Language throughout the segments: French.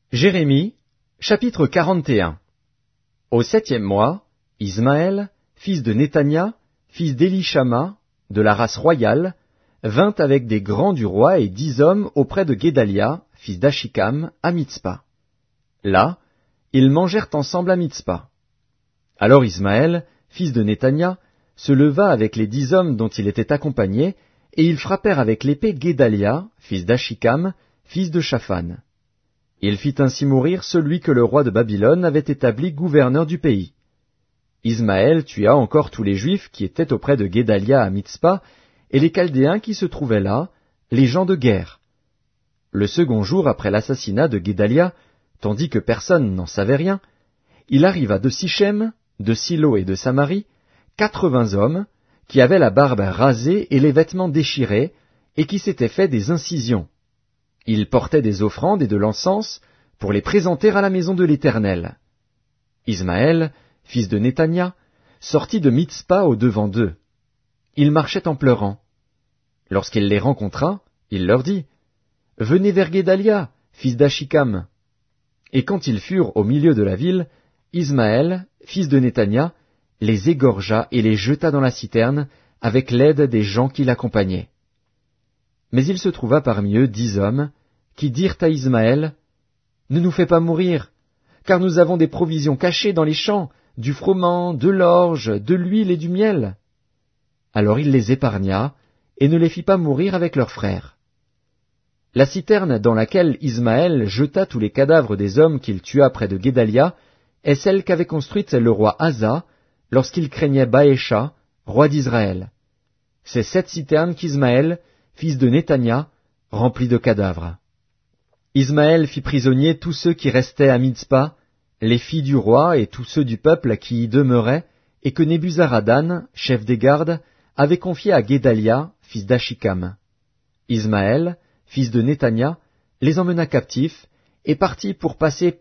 Jérémie, chapitre 41. Au 7e mois, Ismaël, fils de Néthania, fils d'Élishama, de la race royale, vint avec des grands du roi et 10 hommes auprès de Guédalia, fils d'Achikam, à Mitzpa. Là, ils mangèrent ensemble à Mitzpa. Alors Ismaël, fils de Néthania, se leva avec les 10 hommes dont il était accompagné, et ils frappèrent avec l'épée Guédalia, fils d'Achikam, fils de Shaphan. Il fit ainsi mourir celui que le roi de Babylone avait établi gouverneur du pays. Ismaël tua encore tous les Juifs qui étaient auprès de Guédalia à Mitzpa, et les Chaldéens qui se trouvaient là, les gens de guerre. Le second jour après l'assassinat de Guédalia, tandis que personne n'en savait rien, il arriva de Sichem, de Silo et de Samarie, 80 hommes, qui avaient la barbe rasée et les vêtements déchirés, et qui s'étaient fait des incisions. Ils portaient des offrandes et de l'encens pour les présenter à la maison de l'Éternel. Ismaël, fils de Néthania, sortit de Mitzpa au-devant d'eux. Il marchait en pleurant. Lorsqu'il les rencontra, il leur dit, « Venez vers Guédalia, fils d'Achikam. » Et quand ils furent au milieu de la ville, Ismaël, fils de Néthania, les égorgea et les jeta dans la citerne avec l'aide des gens qui l'accompagnaient. Mais il se trouva parmi eux 10 hommes, qui dirent à Ismaël, « Ne nous fais pas mourir, car nous avons des provisions cachées dans les champs, du froment, de l'orge, de l'huile et du miel. » Alors il les épargna, et ne les fit pas mourir avec leurs frères. La citerne dans laquelle Ismaël jeta tous les cadavres des hommes qu'il tua près de Guédalia est celle qu'avait construite le roi Asa, lorsqu'il craignait Baécha, roi d'Israël. C'est cette citerne qu'Ismaël, fils de Néthania, remplit de cadavres. Ismaël fit prisonnier tous ceux qui restaient à Mitzpa, les filles du roi et tous ceux du peuple qui y demeuraient, et que Nebuzaradan, chef des gardes, avait confié à Guédalia, fils d'Achikam. Ismaël, fils de Néthania, les emmena captifs, et partit pour passer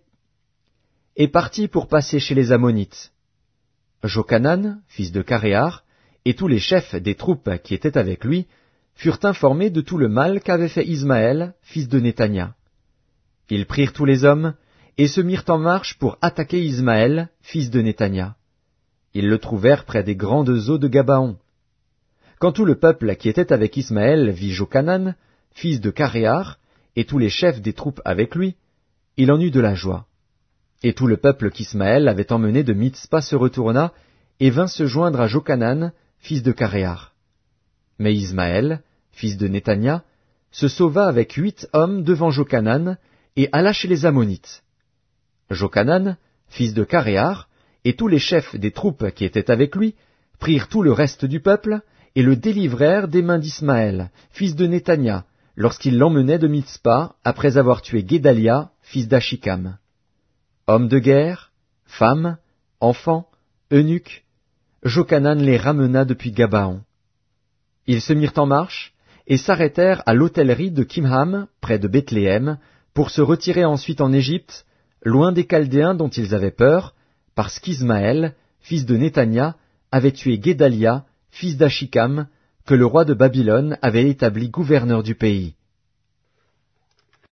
chez les Ammonites. Jochanan, fils de Caréar, et tous les chefs des troupes qui étaient avec lui, furent informés de tout le mal qu'avait fait Ismaël, fils de Néthania. Ils prirent tous les hommes, et se mirent en marche pour attaquer Ismaël, fils de Néthania. Ils le trouvèrent près des grandes eaux de Gabaon. Quand tout le peuple qui était avec Ismaël vit Jochanan, fils de Caréar, et tous les chefs des troupes avec lui, il en eut de la joie. Et tout le peuple qu'Ismaël avait emmené de Mitzpa se retourna, et vint se joindre à Jochanan, fils de Caréar. Mais Ismaël, fils de Néthania, se sauva avec 8 hommes devant Jochanan, et alla chez les Ammonites. Jochanan, fils de Caréar, et tous les chefs des troupes qui étaient avec lui, prirent tout le reste du peuple, et le délivrèrent des mains d'Ismaël, fils de Néthania, lorsqu'il l'emmenait de Mitzpa, après avoir tué Guédalia, fils d'Achikam. Hommes de guerre, femmes, enfants, eunuques, Jochanan les ramena depuis Gabaon. Ils se mirent en marche, et s'arrêtèrent à l'hôtellerie de Kimham, près de Bethléem, pour se retirer ensuite en Égypte, loin des Chaldéens dont ils avaient peur, parce qu'Ismaël, fils de Néthania, avait tué Guédalia, fils d'Achikam, que le roi de Babylone avait établi gouverneur du pays.